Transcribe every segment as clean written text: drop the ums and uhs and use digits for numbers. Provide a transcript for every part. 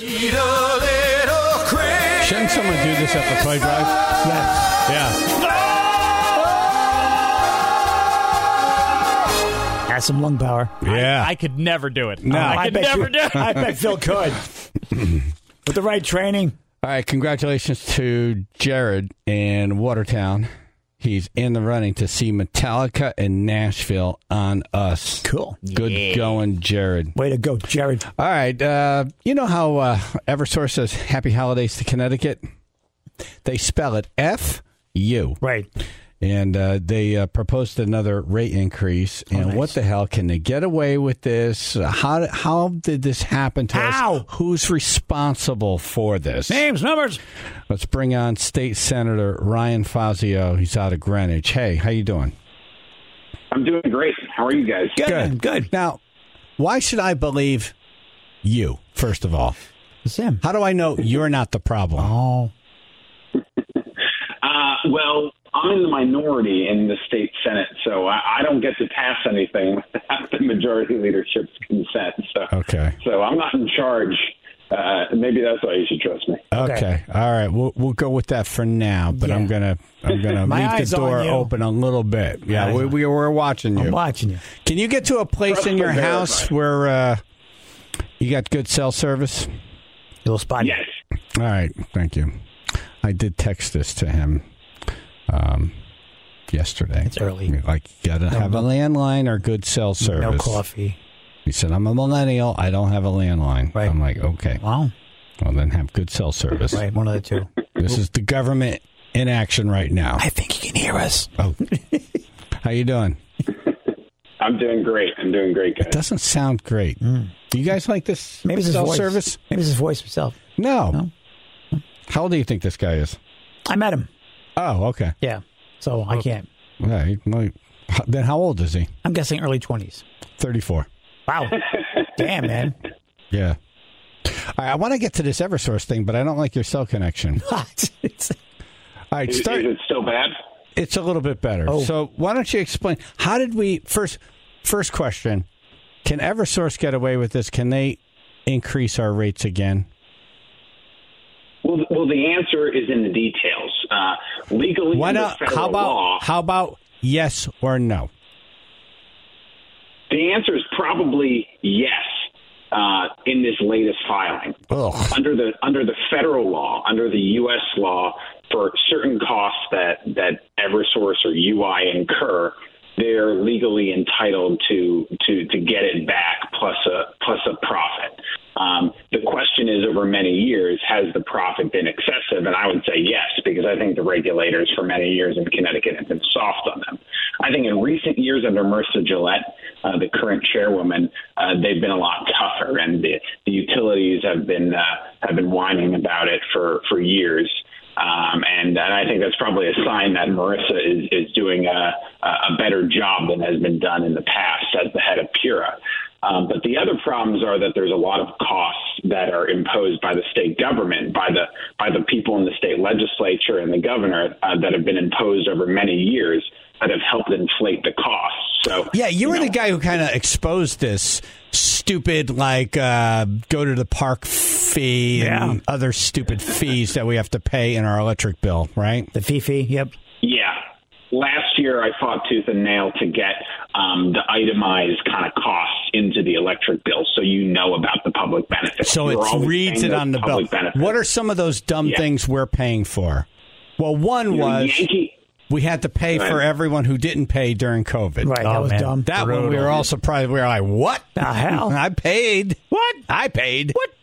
Shouldn't someone do this at the toy drive? Yes. Yeah. Has some lung power. Yeah. I could never do it. No. I could never do it. I bet Phil could. With the right training. All right, congratulations to Jared in Watertown. He's in the running to see Metallica in Nashville on Us. Cool. Good going, Jared. Way to go, Jared. All right, you know how Eversource says Happy Holidays to Connecticut? They spell it F-U. Right. And they proposed another rate increase. And nice. what the hell? Can they get away with this? How did this happen to us? Who's responsible for this? Names, numbers. Let's bring on State Senator Ryan Fazio. He's out of Greenwich. Hey, how you doing? I'm doing great. How are you guys? Good. Now, why should I believe you, first of all? Sam. How do I know you're not the problem? Oh. Well, I'm in the minority in the state Senate, so I don't get to pass anything without the majority leadership's consent. So I'm not in charge. Maybe that's why you should trust me. Okay. All right. We'll go with that for now, but I'm gonna leave the door open a little bit. Yeah, we're watching you. I'm watching you. Can you get to a place in your house where you got good cell service? Little spot. Yes. All right. Thank you. I did text this to him yesterday. It's early. Like, you got to have a landline or good cell service. No coffee. He said, I'm a millennial. I don't have a landline. Right. I'm like, okay. Wow. Well, then have good cell service. Right, one of the two. This is the government in action right now. I think you can hear us. Oh. How you doing? I'm doing great. Guys. It doesn't sound great. Do you guys like this Maybe it's his cell voice. service? Maybe it's his voice himself. No. How old do you think this guy is? I met him. Oh, okay. Yeah. So I can't. Right. Then how old is he? I'm guessing early 20s. 34. Wow. Damn, man. Yeah. All right, I want to get to this Eversource thing, but I don't like your cell connection. All right, Is it still bad? It's a little bit better. Oh. So why don't you explain, how did we, first question, can Eversource get away with this? Can they increase our rates again? Well, the answer is in the details. Legally, Why under not? federal law, How about yes or no? the answer is probably yes. In this latest filing, under the federal law, under the U.S. law, for certain costs that Eversource or UI incur, they're legally entitled to get it back plus a profit. The question is, over many years, has the profit been excessive? And I would say yes, because I think the regulators for many years in Connecticut have been soft on them. I think in recent years under Marissa Gillette, the current chairwoman, they've been a lot tougher, and the utilities have been whining about it for years. And I think that's probably a sign that Marissa is doing a better job than has been done in the past as the head of PURA. But the other problems are that there's a lot of costs that are imposed by the state government, by the people in the state legislature and the governor that have been imposed over many years that have helped inflate the costs. So yeah, you were the guy who kind of exposed this stupid, like, go to the park fee and other stupid fees that we have to pay in our electric bill, right? The fee, yep. Yeah. Last year, I fought tooth and nail to get the itemized kind of costs into the electric bill, so you know about the public benefits. So it reads it on the bill. Benefits. What are some of those dumb things we're paying for? Well, one was we had to pay for everyone who didn't pay during COVID. Right, that was dumb. That one we were all surprised. We were like, what the hell? I paid. What? I paid. What?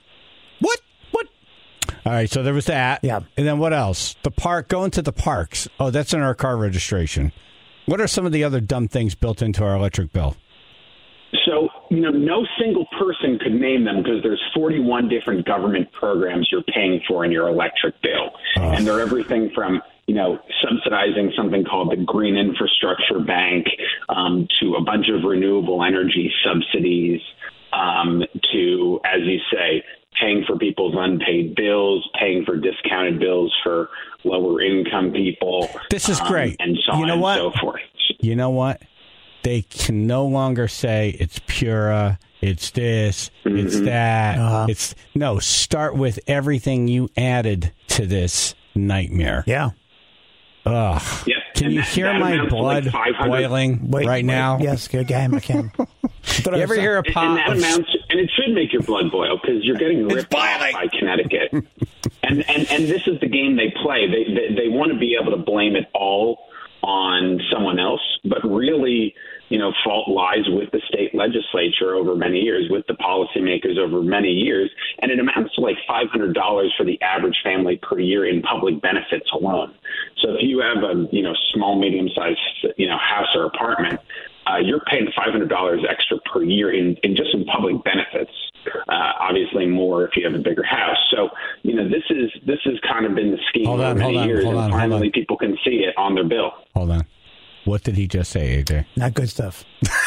All right, so there was that. Yeah. And then what else? Going to the parks. Oh, that's in our car registration. What are some of the other dumb things built into our electric bill? So, no single person could name them because there's 41 different government programs you're paying for in your electric bill. And they're everything from, subsidizing something called the Green Infrastructure Bank to a bunch of renewable energy subsidies to, as you say, paying for people's unpaid bills, paying for discounted bills for lower income people. This is great. And so on and so forth. You know what? They can no longer say it's PURA, It's this. It's that. Start with everything you added to this nightmare. Yeah. Ugh. Yeah. Can you hear my blood boiling right now? Yes, good guy, I can. You ever hear a pop? And it should make your blood boil because you're getting ripped off by Connecticut. and this is the game they play. They want to be able to blame it all on someone else, but really, fault lies with the state legislature over many years, with the policymakers over many years, and it amounts to like $500 for the average family per year in public benefits alone. So if you have a small, medium-sized house or apartment, you're paying $500 extra per year in public benefits. Obviously, more if you have a bigger house. So this has kind of been the scheme for many years, and finally people can see it on their bill. Hold on. What did he just say, AJ? Not good stuff.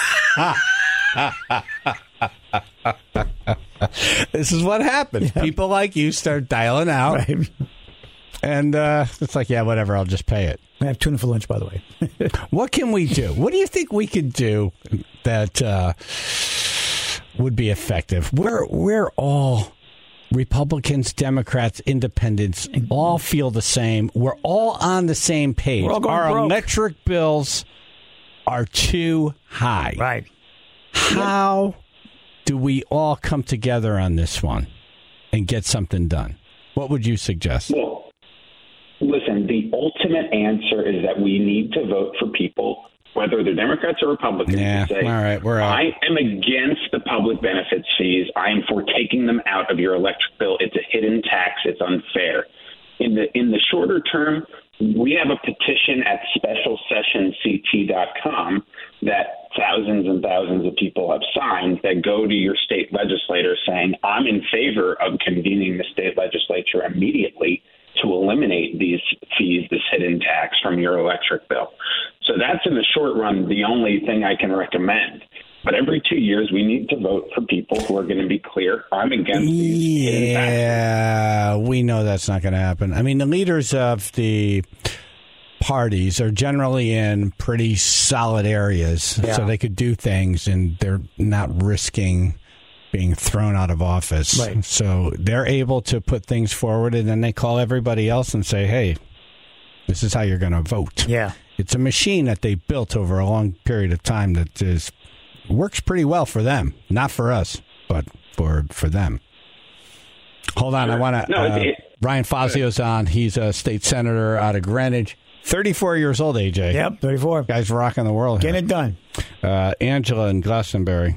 This is what happens. Yeah. People like you start dialing out. Right. And it's like, yeah, whatever, I'll just pay it. I have tuna for lunch, by the way. What can we do? What do you think we could do that would be effective? We're all Republicans, Democrats, Independents, all feel the same. We're all on the same page. Our electric bills are too high. Right. How do we all come together on this one and get something done? What would you suggest? Well, listen, the ultimate answer is that we need to vote for people, whether they're Democrats or Republicans, to say, all right, we're out. I am against the public benefits fees. I am for taking them out of your electric bill. It's a hidden tax. It's unfair. In the shorter term, we have a petition at specialsessionct.com that thousands and thousands of people have signed that go to your state legislator saying, I'm in favor of convening the state legislature immediately to eliminate these fees, this hidden tax from your electric bill. So that's in the short run the only thing I can recommend. But every 2 years, we need to vote for people who are going to be clear. I'm against these hidden taxes. Yeah, we know that's not going to happen. I mean, the leaders of the parties are generally in pretty solid areas, so they could do things, and they're not risking being thrown out of office. Right. So they're able to put things forward, and then they call everybody else and say, hey, this is how you're going to vote. Yeah. It's a machine that they built over a long period of time that works pretty well for them. Not for us, but for them. Hold on. Sure. I want to... Ryan Fazio's on. He's a state senator out of Greenwich. 34 years old, AJ. Yep, 34. Guy's rocking the world. Getting it done. Angela in Glastonbury.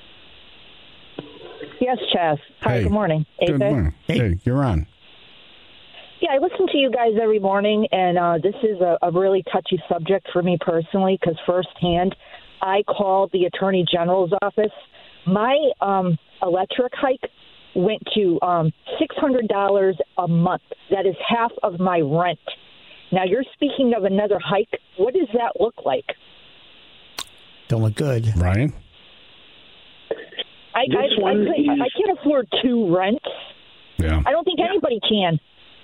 Yes, Chaz. Hi, good morning. AJ? Good morning. Hey, you're on. Yeah, I listen to you guys every morning, and this is a really touchy subject for me personally because firsthand, I called the Attorney General's office. My electric hike went to $600 a month. That is half of my rent. Now, you're speaking of another hike. What does that look like? Don't look good. Ryan? I can't afford two rents. Yeah. I don't think anybody can.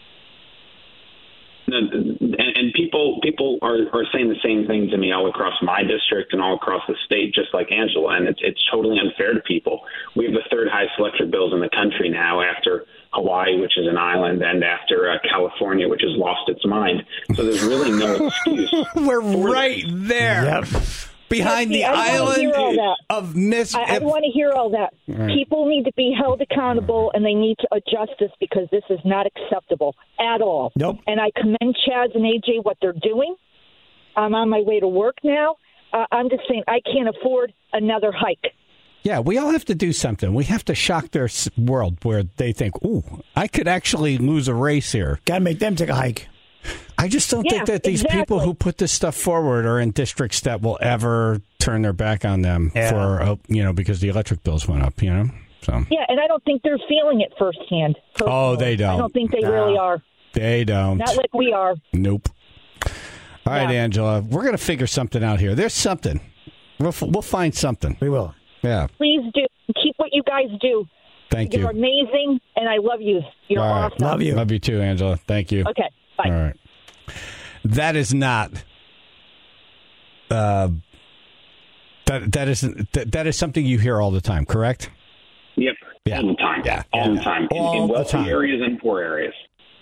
And people are saying the same thing to me all across my district and all across the state, just like Angela, and it's totally unfair to people. We have the third highest electric bills in the country now, after Hawaii, which is an island, and after California, which has lost its mind. So there's really no excuse. We're right there. Yep. Behind the island of miss. I don't want to hear all that. Right. People need to be held accountable, and they need to adjust this because this is not acceptable at all. Nope. And I commend Chaz and AJ what they're doing. I'm on my way to work now. I'm just saying I can't afford another hike. Yeah, we all have to do something. We have to shock their world where they think, ooh, I could actually lose a race here. Got to make them take a hike. I just don't think that these people who put this stuff forward are in districts that will ever turn their back on them for, because the electric bills went up, So. Yeah, and I don't think they're feeling it firsthand. Personally. Oh, they don't. I don't think they really are. They don't. Not like we are. Nope. All right, Angela, we're going to figure something out here. There's something. We'll find something. We will. Yeah. Please do. Keep what you guys do. Thank you. You're amazing, and I love you. You're awesome. Love you. Love you too, Angela. Thank you. Okay. Bye. All right. That's That is something you hear all the time, correct? Yep. Yeah. All the time. Yeah. All the time. All in the wealthy time. areas and poor areas.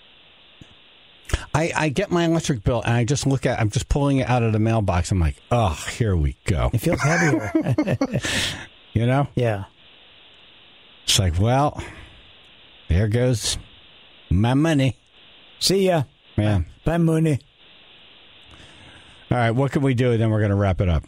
I get my electric bill and I just I'm just pulling it out of the mailbox. I'm like, oh, here we go. It feels heavier. You know? Yeah. It's like, well, there goes my money. See ya. Yeah. Bye, money. All right, what can we do? Then we're going to wrap it up.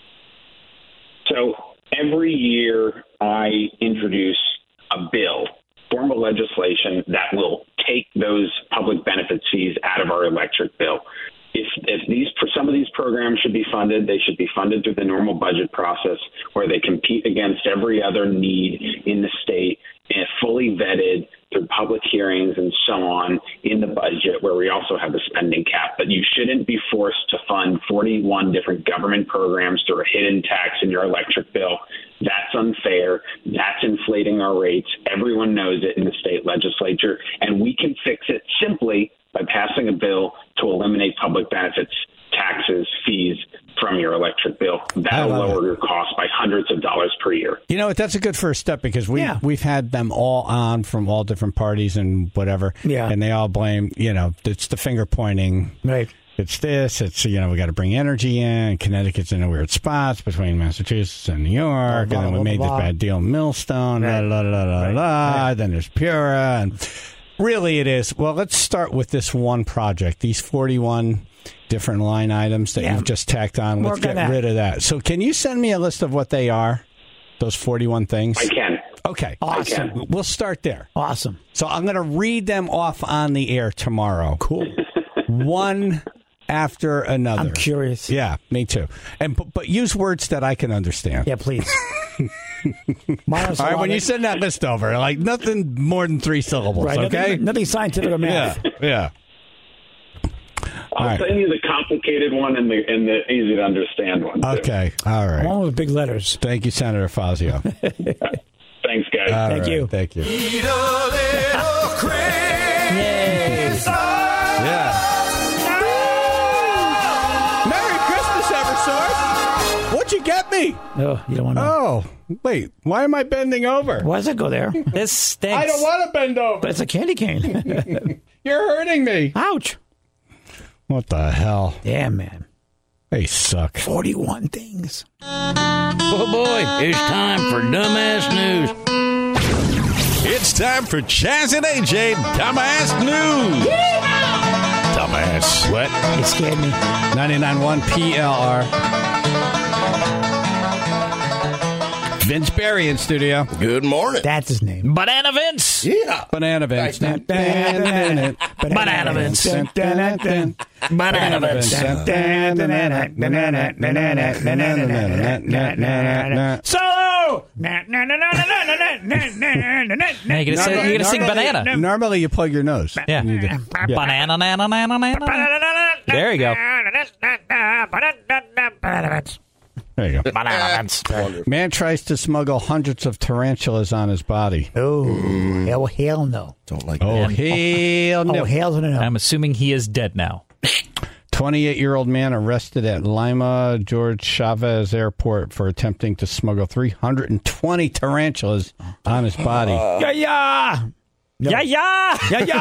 So every year I introduce a bill, form of legislation that will take those public benefit fees out of our electric bill. If some of these programs should be funded, they should be funded through the normal budget process where they compete against every other need in the state and fully vetted through public hearings and so on in the budget, where we also have a spending cap. But you shouldn't be forced to fund 41 different government programs through a hidden tax in your electric bill. That's unfair. That's inflating our rates. Everyone knows it in the state legislature, and we can fix it simply by passing a bill to eliminate public benefits, taxes, fees from your electric bill. That'll lower your cost by hundreds of dollars per year. You know what? That's a good first step because we've had them all on from all different parties and whatever. Yeah. And they all blame, it's the finger pointing. Right. It's this. It's, we got to bring energy in. Connecticut's in a weird spots between Massachusetts and New York. And then we made this bad deal in Millstone. Right. Then there's Pura. And really it is. Well, let's start with this one project. These 41 different line items that you've just tacked on. Let's get rid of that. So can you send me a list of what they are, those 41 things? I can. Okay. Awesome. I can. We'll start there. Awesome. So I'm going to read them off on the air tomorrow. Cool. One after another. I'm curious. Yeah, me too. But use words that I can understand. Yeah, please. All right, when you send that list over, like nothing more than 3 syllables, right, okay? Nothing scientific or math. Yeah. I'll send you the complicated one and the easy to understand one. Okay, all right. One with big letters. Thank you, Senator Fazio. Thanks, guys. Thank you. Thank you. Eat a little Christmas. Yeah. Merry Christmas, Eversource. What'd you get me? Oh, you don't want to know. Oh, wait. Why am I bending over? Why does it go there? This stinks. I don't want to bend over. But it's a candy cane. You're hurting me. Ouch. What the hell? Damn, man. They suck. 41 things. Oh, boy. It's time for Dumbass News. It's time for Chaz and AJ Dumbass News. Dumbass. What? You scared me. 99.1 PLR. Vince Berry in studio. Good morning. That's his name. Banana Vince. Yeah. Banana Vince. Banana Vince. Banana Vince. Solo! You're gonna sing banana. Normally you plug your nose. Yeah. Banana, nana, nana, nana. There you go. There you go. Banana Vince. Man tries to smuggle hundreds of tarantulas on his body. Oh, hell no. Don't like Oh, that. hell no. Oh, hell no. I'm assuming he is dead now. 28-year-old man arrested at Lima George Chavez Airport for attempting to smuggle 320 tarantulas on his body. Yeah. No. Yeah.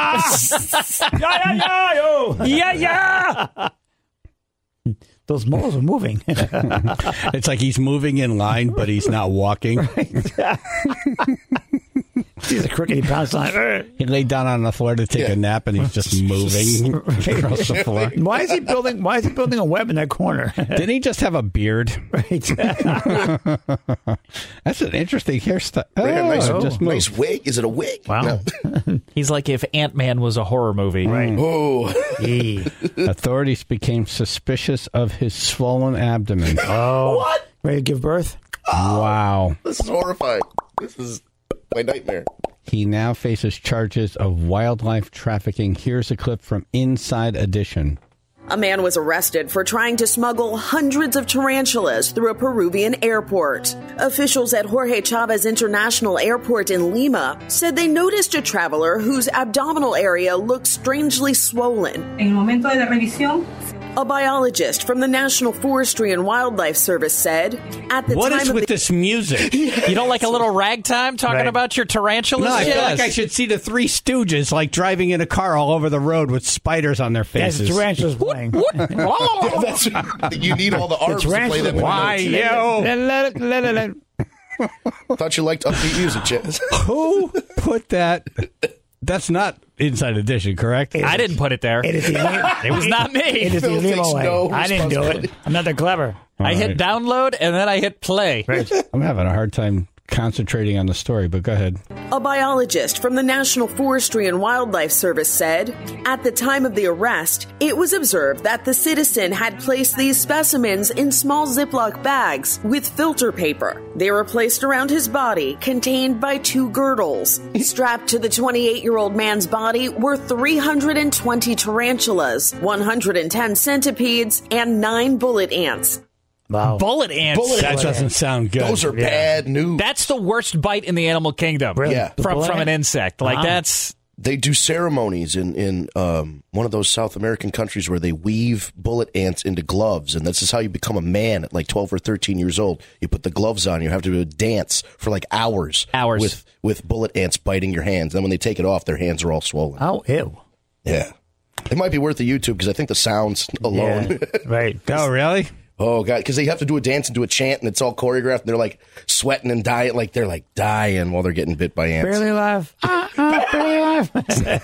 Yeah. Those moles are moving. It's like he's moving in line, but he's not walking. He's a crooked. He pounced on it. He laid down on the floor to take a nap, and he's just moving across the floor. Why is he building a web in that corner? Didn't he just have a beard? Right. That's an interesting hairstyle. Nice wig. Is it a wig? Wow. No. He's like if Ant-Man was a horror movie. Right. Oh. Authorities became suspicious of his swollen abdomen. Oh. What? Ready to give birth? Wow. This is horrifying. This is my nightmare. He now faces charges of wildlife trafficking. Here's a clip from Inside Edition. A man was arrested for trying to smuggle hundreds of tarantulas through a Peruvian airport. Officials at Jorge Chavez International Airport in Lima said they noticed a traveler whose abdominal area looked strangely swollen. En el momento de la revisión, A biologist from the National Forestry and Wildlife Service said, at the What time is of with this music? You don't like a little ragtime talking about your tarantulas? No, I feel like I should see the Three Stooges like driving in a car all over the road with spiders on their faces. Yes, tarantulas playing. You need all the arms to play them. Why, yo? Thought you liked upbeat music, Chaz. Who put that? That's not Inside Edition, correct? I didn't put it there. It was not me. It is the Phil takes Limo no way. I didn't do it. I'm not that clever. I hit download and then I hit play. I'm having a hard time concentrating on the story, but go ahead. A biologist from the National Forestry and Wildlife Service said, at the time of the arrest, it was observed that the citizen had placed these specimens in small Ziploc bags with filter paper. They were placed around his body, contained by 2 girdles. Strapped to the 28-year-old man's body were 320 tarantulas, 110 centipedes, and 9 bullet ants. Wow. Bullet ants. That doesn't sound good. Those are bad news. That's the worst bite in the animal kingdom. Really? Yeah. From an insect. Like that's... They do ceremonies in one of those South American countries where they weave bullet ants into gloves, and this is how you become a man at like 12 or 13 years old. You put the gloves on, you have to do a dance for like hours. With bullet ants biting your hands. Then when they take it off, their hands are all swollen. Oh, ew. Yeah. It might be worth the YouTube because I think the sounds alone. Yeah, right. Oh, really? Oh, God, because they have to do a dance and do a chant, and it's all choreographed, and they're, like, sweating and dying, like, they're, like, dying while they're getting bit by ants. Barely alive. Barely alive.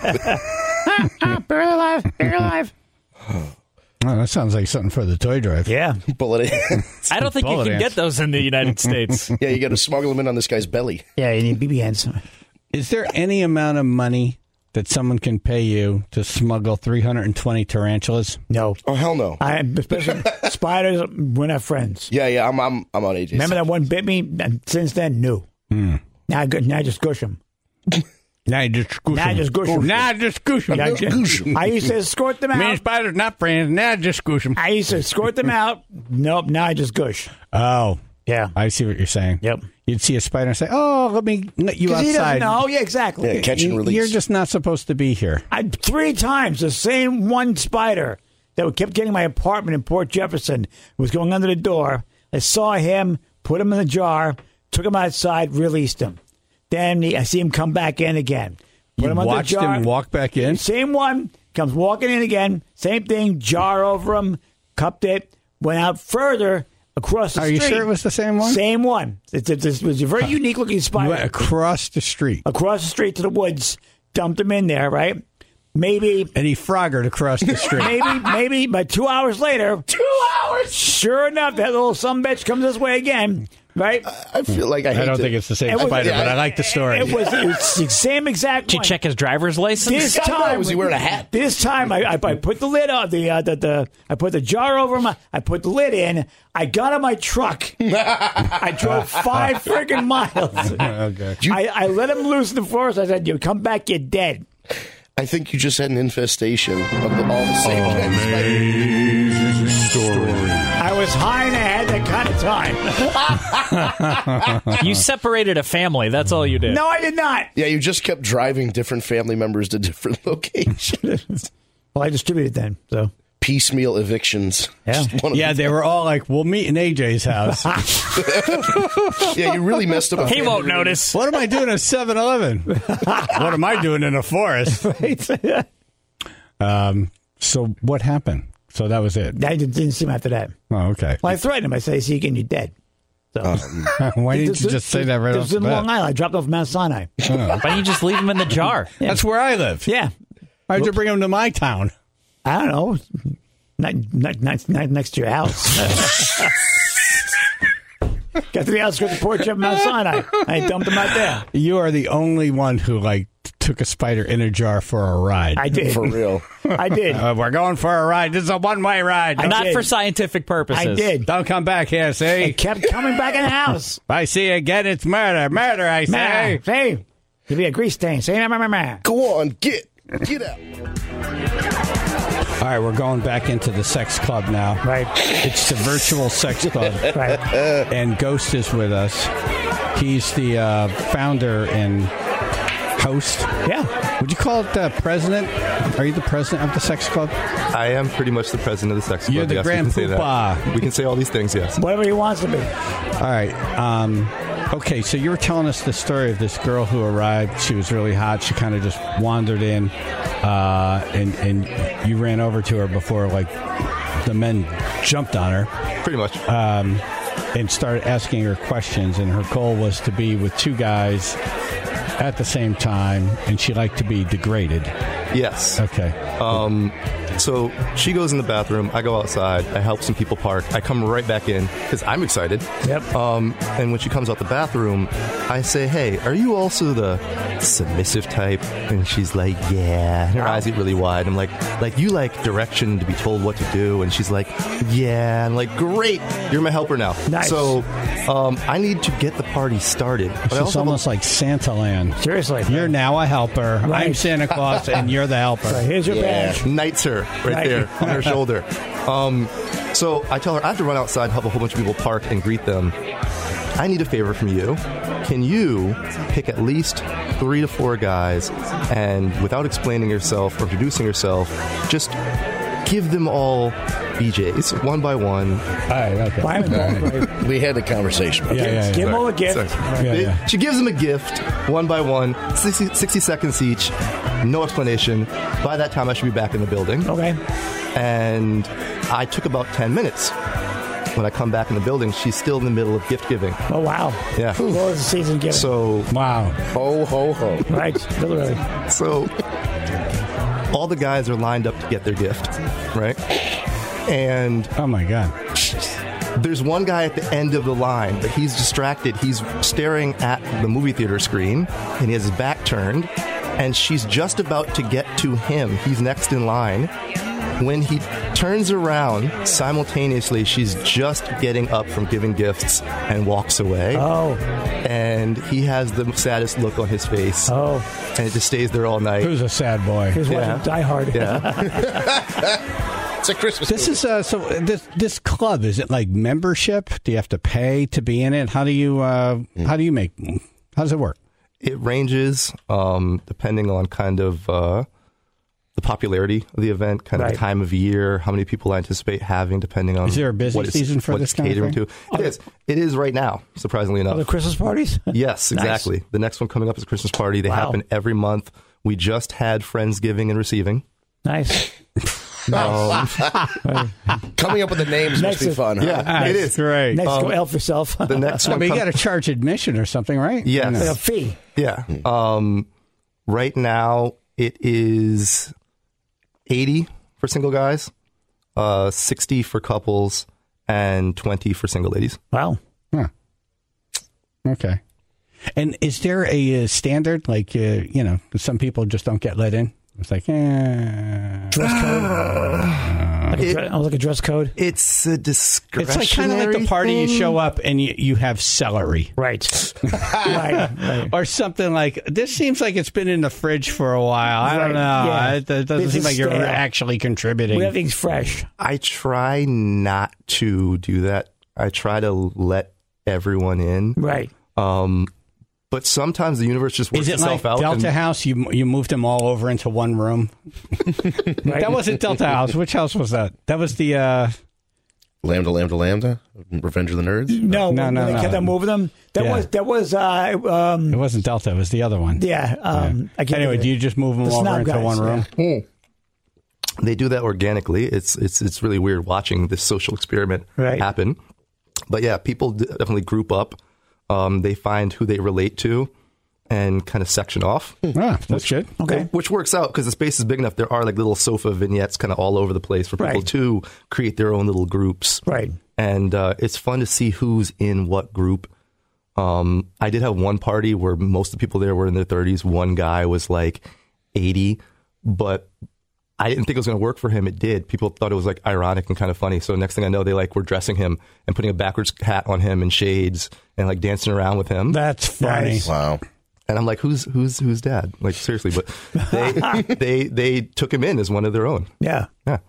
Barely alive. Barely alive. Oh, that sounds like something for the toy drive. Yeah. Bullet ants. I don't think you can get those in the United States. Yeah, you got to smuggle them in on this guy's belly. Yeah, you need BB ants. Is there any amount of money that someone can pay you to smuggle 320 tarantulas? No. Oh, hell no. Especially spiders, we're not friends. Yeah, I'm on AJ's. Remember that one bit me? And since then, no. Now I just gush them. Now you just goosh Now I just gush them. Now just goosh them. I used to escort them out. Me and spiders not friends. Now just goosh them. I used to escort them out. Nope, now I just gush. Oh. Yeah. I see what you're saying. Yep. You'd see a spider and say, oh, let me let you outside. He doesn't know. Yeah, exactly. Yeah, catch and release. You're just not supposed to be here. 3 times, the same one spider that kept getting my apartment in Port Jefferson was going under the door. I saw him, put him in the jar, took him outside, released him. Then I see him come back in again. You watched him walk back in? Same one, comes walking in again. Same thing, jar over him, cupped it, went out further across the street. Are you sure it was the same one? Same one. It was a very unique looking spider. You went across the street. Across the street to the woods, dumped him in there, right? Maybe. And he froggered across the street. maybe, but 2 hours later. 2 hours? Sure enough, that little sumbitch comes this way again, right? I feel like I don't think it's the same spider, but I like the story. It was the same exact Did you check his driver's license? This time, was he wearing a hat? This time, I put the lid on I put the jar over him. I put the lid in. I got in my truck. I drove 5 freaking miles. Okay. I let him loose in the forest. I said, "You come back, you're dead." I think you just had an infestation of all the same Amazing story. I was high and I had that kind of time. You separated a family. That's all you did. No, I did not. Yeah, you just kept driving different family members to different locations. Well, I distributed then, so. Piecemeal evictions. Yeah. Yeah, they were all like, we'll meet in AJ's house. Yeah, you really messed up. He won't notice. What am I doing at 7-Eleven? What am I doing in a forest? So what happened? So that was it. I didn't see him after that. Oh, okay. Well, I threatened him. I said, "See, again, you're dead." So. Why didn't you just say that right off This the is in bat? Long Island. I dropped off Mount Sinai. Why don't you just leave him in the jar? Yeah. That's where I live. Yeah. Why'd you bring him to my town? I don't know. Not next to your house. Got to the outskirts of Port Jeff, Mount Sinai. I dumped him out there. You are the only one who took a spider in a jar for a ride. I did. For real. I did. We're going for a ride. This is a one-way ride. Not did. for scientific purposes. I did. Don't come back here, see? It kept coming back in the house. If I see you again, it's murder. Murder, I say. Say, you'll be a grease stain. Say, Go on, get out. All right, we're going back into the sex club now. Right. It's the virtual sex club. Right. And Ghost is with us. He's the founder and host. Yeah. Would you call it president? Are you the president of the sex club? I am pretty much the president of the sex club. You're the yes, grand we can say poobah. that. We can say all these things, yes. Whatever he wants to be. All right. Okay, so you were telling us the story of this girl who arrived. She was really hot. She kind of just wandered in, and you ran over to her before, like, the men jumped on her. Pretty much. And started asking her questions, and her goal was to be with two guys at the same time, and she liked to be degraded. Yes. Okay. So she goes in the bathroom. I go outside. I help some people park. I come right back in because I'm excited. Yep. And when she comes out the bathroom, I say, "Hey, are you also the submissive type?" And she's like, "Yeah." Her eyes get really wide. I'm like you like direction to be told what to do? And she's like, "Yeah." I'm like, "Great, you're my helper now." Nice. So I need to get the party started. But It's almost like Santa Land. Seriously. You're now a helper. Right. I'm Santa Claus, and you're the helper. So here's your badge. Knights her right there on her shoulder. So I tell her I have to run outside, help a whole bunch of people park, and greet them. I need a favor from you. Can you pick at least 3 to 4 guys, and without explaining yourself or introducing yourself, just give them all BJs one by one. We had a conversation about that. Give them all a gift. She gives them a gift one by one, 60 seconds each, no explanation. By that time, I should be back in the building. Okay. And I took about 10 minutes. When I come back in the building, she's still in the middle of gift giving. Oh, wow. Yeah. Well, it's season giving. So, wow. Ho, ho, ho. Right. Literally. So, all the guys are lined up to get their gift, right? And oh my God, there's one guy at the end of the line, but he's distracted. He's staring at the movie theater screen, and he has his back turned, and she's just about to get to him. He's next in line. When he turns around, simultaneously, she's just getting up from giving gifts and walks away. Oh. And he has the saddest look on his face. Oh. And it just stays there all night. Who's a sad boy? He's watching Die Hard. It's a Christmas This movie. is this club. Is it like membership? Do you have to pay to be in it? How do you how does it work? It ranges depending on kind of the popularity of the event, kind of the time of year, how many people I anticipate having, depending on. Is there a busy season for this kind of thing? It is. It is right now, surprisingly enough. The Christmas parties? Yes, exactly. Nice. The next one coming up is a Christmas party. They happen every month. We just had Friendsgiving and Receiving. Nice. Coming up with the names must be fun, huh? Yeah, it is. Great. Next, go elf yourself. The next one. You got to charge admission or something, right? Yes. Like a fee. Yeah. Right now, it is 80 for single guys, 60 for couples, and 20 for single ladies. Wow. Huh. Okay. And is there a standard? Like, some people just don't get let in? It's like, dress code. Like a dress code. It's a discretionary. It's like kind of like the party thing. you show up and you have celery, Right. right. or something like. This seems like it's been in the fridge for a while. I don't know. Yeah. It doesn't This seem is like you're stale. actually contributing. We have things fresh. I try not to do that. I try to let everyone in. Right. But sometimes the universe just works Is it like itself out. Delta House? You moved them all over into one room. Right. That wasn't Delta House. Which house was that? That was the. Lambda, Lambda, Lambda? Revenge of the Nerds? No. No. They kept on moving them. That was. It wasn't Delta. It was the other one. Yeah. I can't Anyway, think of do it. you just move them The over snob into guys, one room? yeah. They do that organically. It's really weird watching this social experiment happen. But yeah, people definitely group up. They find who they relate to and kind of section off. That's good. Okay. Which works out because the space is big enough. There are like little sofa vignettes kind of all over the place for people to create their own little groups. Right. And it's fun to see who's in what group. I did have one party where most of the people there were in their 30s. One guy was like 80, but I didn't think it was going to work for him. It did. People thought it was like ironic and kind of funny. So next thing I know, they were dressing him and putting a backwards hat on him and shades and like dancing around with him. That's funny. Nice. Wow. And I'm like, who's dad? Like seriously, but they took him in as one of their own. Yeah. Yeah.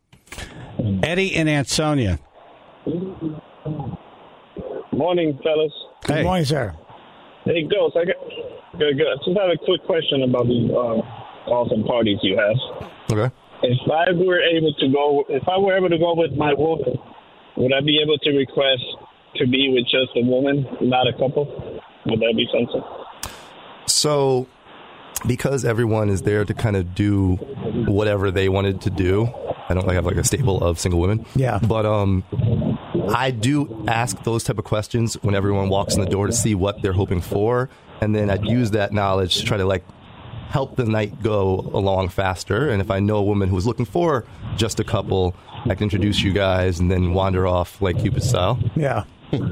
Eddie and Aunt Sonia. Morning, fellas. Good morning, sir. Hey, Ghost, good. I just have a quick question about these awesome parties you have. Okay. If I were able to go with my woman, would I be able to request to be with just a woman, not a couple? Would that be something? So, because everyone is there to kind of do whatever they wanted to do, I don't have like a stable of single women. Yeah. But I do ask those type of questions when everyone walks in the door to see what they're hoping for, and then I'd use that knowledge to try to like help the night go along faster. And if I know a woman who's looking for just a couple, I can introduce you guys and then wander off like Cupid style. Yeah.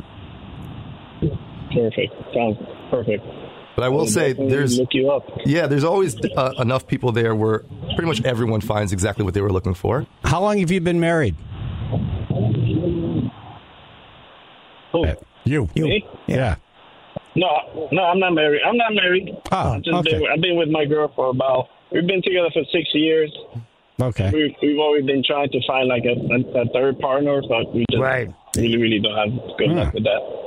Perfect. Sounds perfect. But I will say there's look you up. Yeah, there's always enough people there where pretty much everyone finds exactly what they were looking for. How long have you been married? Who? You. Me? Yeah. No, I'm not married. Oh, okay. I've been with my girl for we've been together for 6 years. Okay. We've always been trying to find like a third partner, but we just really don't have good luck with that.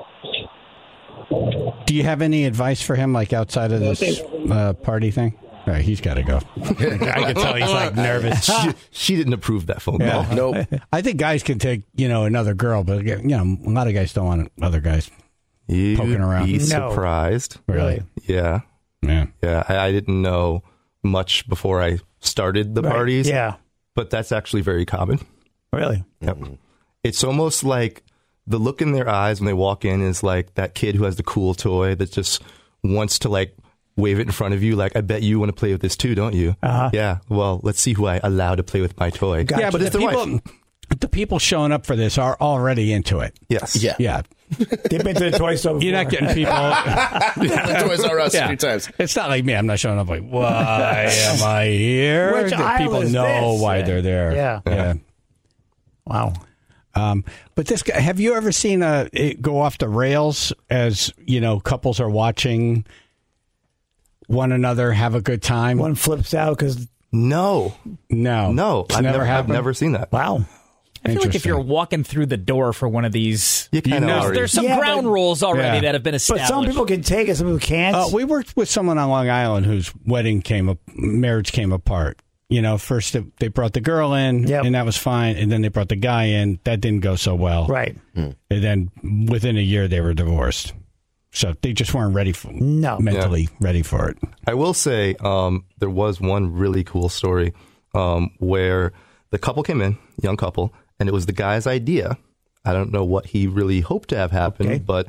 Do you have any advice for him, like outside of this party thing? All right, he's got to go. I can tell he's like nervous. She didn't approve that phone call. Nope. I think guys can take, another girl, but a lot of guys don't want other guys poking around. You'd be surprised. Really? Yeah. Yeah. Yeah. I didn't know much before I started the parties. Yeah. But that's actually very common. Really? Yep. It's almost like the look in their eyes when they walk in is like that kid who has the cool toy that just wants to like wave it in front of you. Like, I bet you want to play with this too, don't you? Uh-huh. Yeah. Well, let's see who I allow to play with my toy. Gotcha. Yeah, but the people showing up for this are already into it. Yes. Yeah. They've been to the toy store before. You're not getting people. The Toys R Us a few times. It's not like me. I'm not showing up like, why am I here? Which aisle people is know this? why they're there. Yeah. Wow. But this guy, have you ever seen it go off the rails as, couples are watching one another have a good time? One flips out because... No. I've never seen that. Wow. I feel like if you're walking through the door for one of these, there's some ground rules already that have been established. But some people can take it, some people can't. We worked with someone on Long Island whose marriage came apart. First they brought the girl in, and that was fine, and then they brought the guy in. That didn't go so well. Right. And then within a year, they were divorced. So they just weren't ready mentally ready for it. I will say there was one really cool story where the couple came in, young couple, and it was the guy's idea. I don't know what he really hoped to have happen, but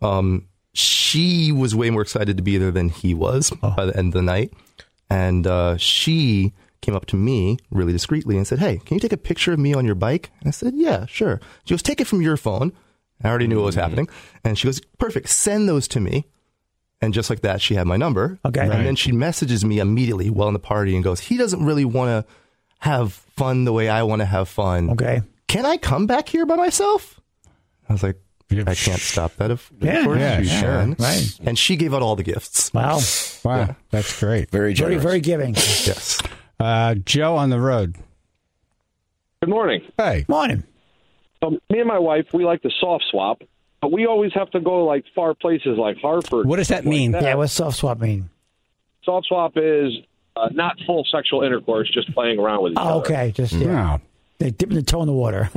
she was way more excited to be there than he was by the end of the night. And she came up to me really discreetly and said, "Hey, can you take a picture of me on your bike?" And I said, "Yeah, sure." She goes, "Take it from your phone." I already knew what was happening. And she goes, "Perfect, send those to me." And just like that, she had my number. Okay. And then she messages me immediately while in the party and goes, "He doesn't really want to have fun the way I want to have fun. Okay. Can I come back here by myself?" I was like, I can't stop that. Of course you can. Right. And she gave out all the gifts. Wow. Yeah. That's great. Very generous. Very giving. Yes. Joe on the road. Good morning. Hey. Morning. Me and my wife, we like to soft swap, but we always have to go like far places like Hartford. What does that mean? Yeah, what's soft swap mean? Soft swap is not full sexual intercourse, just playing around with each other. Okay, just They dip the toe in the water.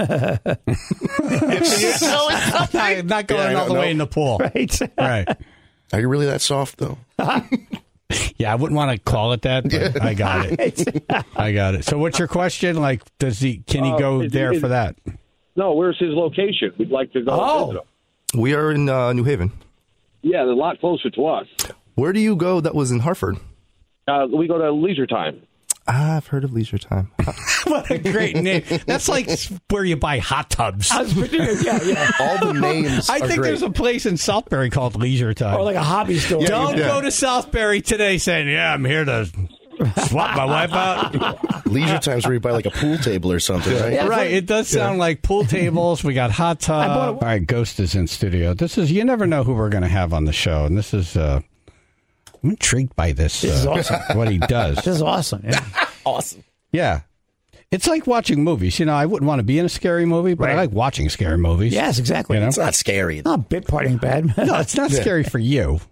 Not going all the way in the pool. Right. Are you really that soft, though? Yeah, I wouldn't want to call it that, but I got it. I got it. So what's your question? Like, can he go there for that? No, where's his location? We'd like to go visit him. We are in New Haven. Yeah, they're a lot closer to us. Where do you go that was in Hartford? We go to Leisure Time. I've heard of Leisure Time. What a great name. That's like where you buy hot tubs. All the names I are think great. there's a place in Southbury called Leisure Time. Or like a hobby store. Don't go to Southbury today saying, I'm here to swap my wife out. Leisure Time's where you buy like a pool table or something, right? Yeah, right. It does sound like pool tables. We got hot tub. All right, Ghost is in studio. You never know who we're going to have on the show. And this is, I'm intrigued by this. This is awesome. What he does. This is awesome. Yeah. Awesome. Yeah. It's like watching movies. I wouldn't want to be in a scary movie, but I like watching scary movies. Yes, exactly. It's not scary. No, bit part ain't bad. No, it's not scary for you.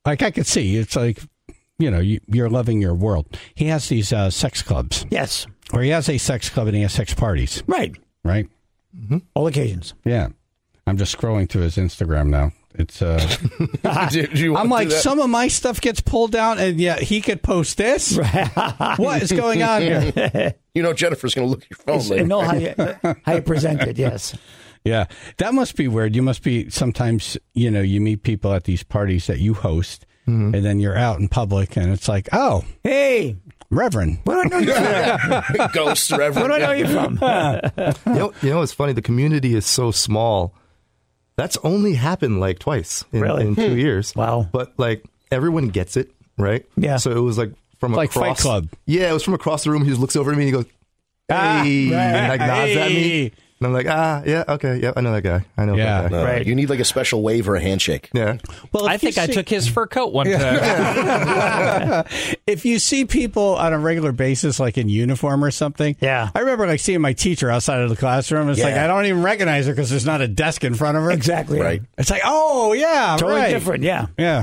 Like I could see, it's like, you're loving your world. He has these sex clubs. Yes. Or he has a sex club and he has sex parties. Right. Right? Mm-hmm. All occasions. Yeah. I'm just scrolling through his Instagram now. It's I'm like, some of my stuff gets pulled down, and yeah, he could post this. What is going on here? Jennifer's going to look at your phone later. Know how you present it. Yes. Yeah, that must be weird. You must be sometimes. You meet people at these parties that you host, and then you're out in public, and it's like, oh, hey, Reverend. Where do I know you from? Ghost Reverend. Where do I know you from? It's funny. The community is so small. That's only happened like twice in 2 years. Wow. But like everyone gets it, right? Yeah. So it was like from like across. Fight Club. Yeah, it was from across the room. He just looks over at me and he goes, hey, and like nods at me. And I'm like, yeah, okay, yeah, I know that guy. I know that guy. Right. You need like a special wave or a handshake. Yeah. Well, I think I took his fur coat one time. If you see people on a regular basis, like in uniform or something, yeah. I remember like seeing my teacher outside of the classroom. It's like I don't even recognize her because there's not a desk in front of her. Exactly. Right. It's like, oh yeah, totally different. Yeah. Yeah.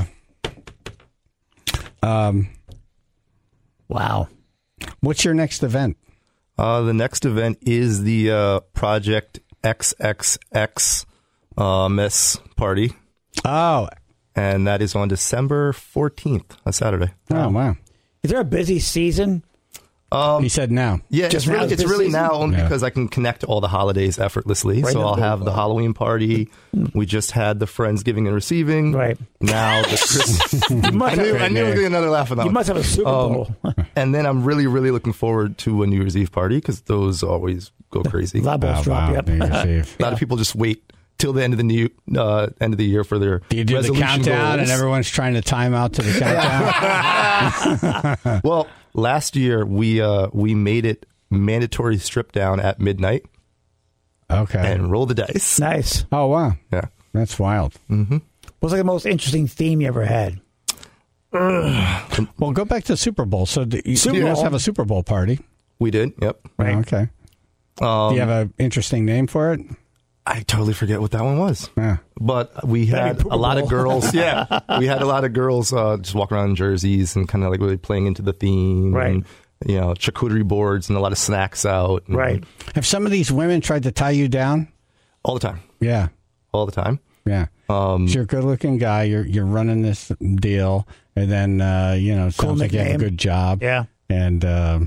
Wow. What's your next event? The next event is the Project XXX Miss Party. Oh. And that is on December 14th, a Saturday. Oh, wow. Is there a busy season? He said now. Yeah, Just it's really now only Yeah. because I can connect all the holidays effortlessly. Right, so I'll have the Halloween party. We just had the Friendsgiving and Receiving. Right. Now the Christmas. I knew it was getting another laugh on that You one. must have a Super Bowl. And then I'm really, really looking forward to a New Year's Eve party because those always go crazy. A lot of balls drop. Yep. New Year's Eve. A lot of people just wait till the end of the year for their Do you do the resolution countdown goals. and everyone's trying to time out to the countdown? Well, last year we made it mandatory strip down at midnight. Okay. And roll the dice. Nice. Oh, wow. Yeah. That's wild. Mm-hmm. What's like the most interesting theme you ever had? Well, go back to Super Bowl. So you guys have a Super Bowl party. We did. Yep. Right. Okay. Do you have an interesting name for it? I totally forget what that one was. Yeah. But we had a lot of girls. Yeah. We had a lot of girls just walk around in jerseys and kind of like really playing into the theme. Right. And, charcuterie boards and a lot of snacks out. And, Right. Have some of these women tried to tie you down? All the time. Yeah. All the time. Yeah. So you're a good-looking guy. You're running this deal, and then it sounds like you have a good job. Yeah. And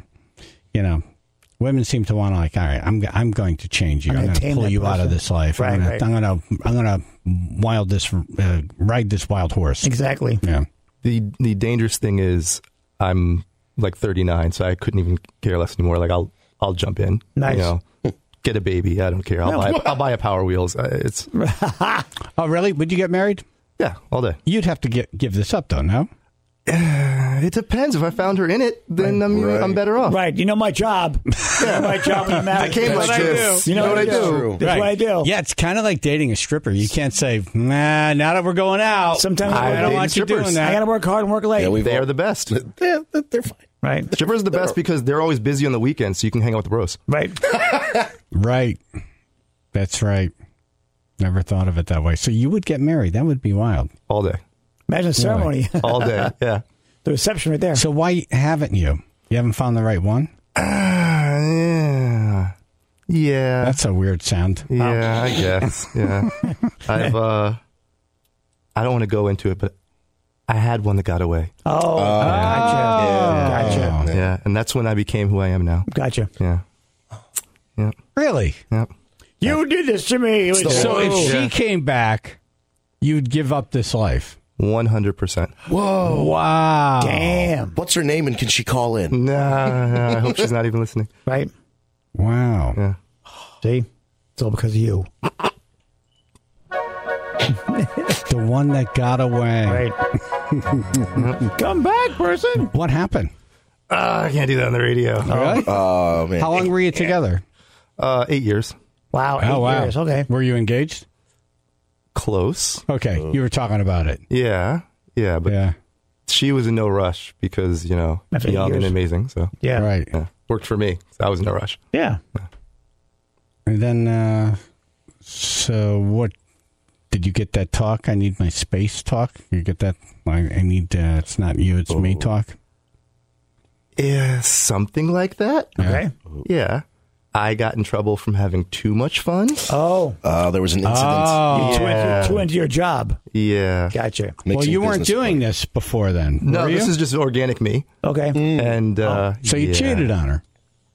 women seem to want to all right. I'm going to change you. I'm going to pull you out of this life. Right, I'm going to ride this wild horse. Exactly. Yeah. The dangerous thing is I'm like 39, so I couldn't even care less anymore. Like I'll jump in. Nice. Get a baby. I don't care. I'll buy a Power Wheels. It's Oh, really? Would you get married? Yeah, all day. You'd have to give this up, though, no? It depends. If I found her in it, then I'm better off. Right. You know my job. My job when you marry. I came like this. You know what I do. That's what I do. Yeah, it's kind of like dating a stripper. You can't say, nah, now that we're going out. Sometimes I don't want you doing that. I got to work hard and work late. Yeah, they are the best. Yeah, they're fine. Right. Strippers are the best because they're always busy on the weekends, so you can hang out with the bros. Right. Right. That's right. Never thought of it that way. So you would get married. That would be wild. All day. Imagine a ceremony. All day. Yeah. The reception right there. So why haven't you? You haven't found the right one? Yeah. That's a weird sound. Yeah, I guess. Yeah. I don't want to go into it, but I had one that got away. Oh, gotcha. Yeah, and that's when I became who I am now. Gotcha. Yeah. Yeah. Really? Yep. You did this to me. So if she came back, you'd give up this life? 100%. Whoa. Wow. Damn. What's her name and can she call in? Nah, I hope she's not even listening. Right. Wow. Yeah. See? It's all because of you. The one that got away. Right. Come back, person. What happened? I can't do that on the radio. Really? Oh, man. How long were you together? 8 years. Wow. 8 years. Okay. Were you engaged? Close. Okay. You were talking about it. Yeah. Yeah, but she was in no rush because, young and amazing. So Yeah. Right. yeah, worked for me. So I was in no rush. Yeah. And then, so what Did you get that talk? I need my space talk. You get that? I need. It's not you. It's me talk. Yeah, something like that. Okay. Yeah. I got in trouble from having too much fun. Oh. There was an incident. Oh. Too into your job. Yeah. Gotcha. Well, you weren't doing this before then. No, were you? this is just organic me. Okay. And so you cheated on her.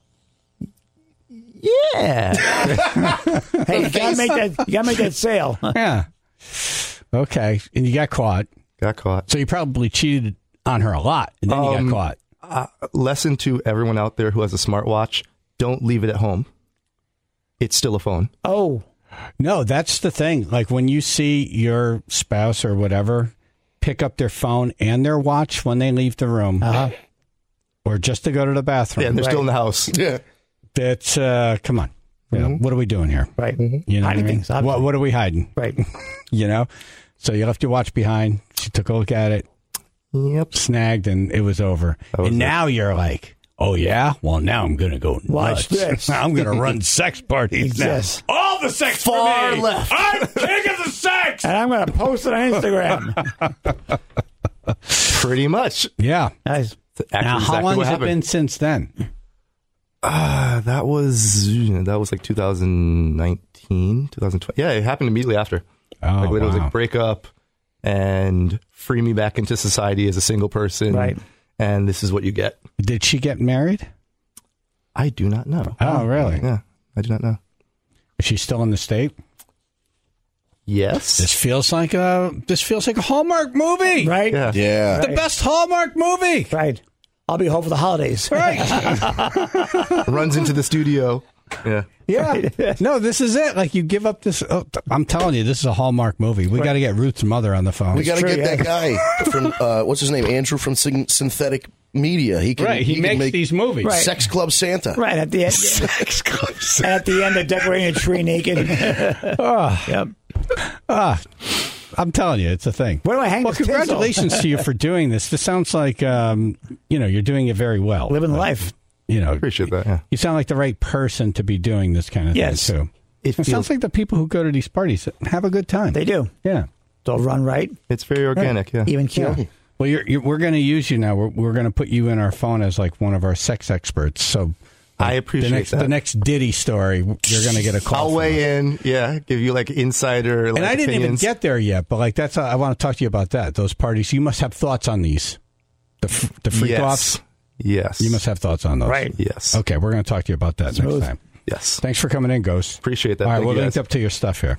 Yeah. Hey, you gotta make that sale. Yeah. Okay. And you got caught. Got caught. So you probably cheated on her a lot, and then you got caught. Lesson to everyone out there who has a smartwatch: don't leave it at home. It's still a phone. Oh. No, that's the thing. Like when you see your spouse or whatever pick up their phone and their watch when they leave the room, or just to go to the bathroom. Yeah, and they're still in the house. Yeah. That's come on. What are we doing here? Right. You know hiding what I mean? things. Obviously. What are we hiding? Right. You know? So you left your watch behind. She took a look at it. Yep. Snagged, and it was over. And now you're like, oh, yeah? Well, now I'm going to go watch this. I'm going to run sex parties now. Yes. All the sex Far for me. left. I'm king of the sex. And I'm going to post it on Instagram. Pretty much. Yeah. Nice. Now, how long has it been since then? That was like 2019, 2020. Yeah, it happened immediately after. Oh, like, it was wow. like break up and free me back into society as a single person. Right. And this is what you get. Did she get married? I do not know. Oh, really? Yeah, I do not know. Is she still in the state? Yes. This feels like a Hallmark movie. Right? Yeah. The best Hallmark movie. Right. I'll be home for the holidays. Right. Runs into the studio. Yeah. Yeah. No, this is it. Like you give up this. I'm telling you, this is a Hallmark movie. We got to get Ruth's mother on the phone. We got to get that guy from, what's his name? Andrew from Synthetic Media. He can, He makes make these movies. Right. Sex Club Santa. Right. At the end. Sex Club Santa. At the end, they're decorating a tree naked. Yep. I'm telling you, it's a thing. Where do I hang Well, this tinsel? congratulations to you for doing this. This sounds like, you're doing it very well. Living life. Appreciate that. Yeah. You sound like the right person to be doing this kind of thing, too. It sounds like the people who go to these parties have a good time. They do. Yeah. They'll run right. It's very organic, yeah. Even keel. Yeah. Well, we're going to use you now. We're going to put you in our phone as like one of our sex experts. So I appreciate the next Diddy story, you're going to get a call. I'll weigh in. Yeah, give you like insider. And I didn't even get there yet, but like that's I want to talk to you about that. Those parties. You must have thoughts on these. The freak offs. Yes. You must have thoughts on those. Right. Yes. Okay, we're going to talk to you about that next time. Yes. Thanks for coming in, Ghost. Appreciate that. All right, Thank we're you linked guys. up to your stuff here.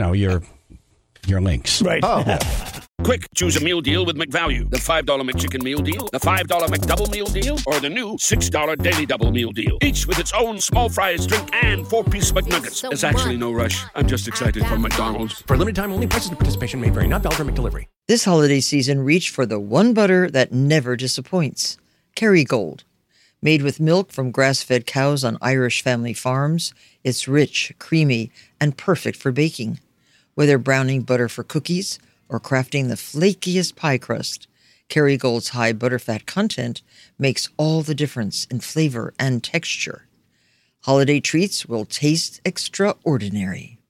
Your links. Right. Oh. Quick, choose a meal deal with McValue. The $5 McChicken meal deal, the $5 McDouble meal deal, or the new $6 Daily Double meal deal. Each with its own small fries, drink, and 4-piece McNuggets. There's actually no rush. I'm just excited for McDonald's. For limited time only, prices and participation may vary. Not valid for McDelivery. This holiday season, reach for the one butter that never disappoints. Kerrygold. Made with milk from grass-fed cows on Irish family farms, it's rich, creamy, and perfect for baking. Whether browning butter for cookies or crafting the flakiest pie crust, Kerrygold's high butterfat content makes all the difference in flavor and texture. Holiday treats will taste extraordinary.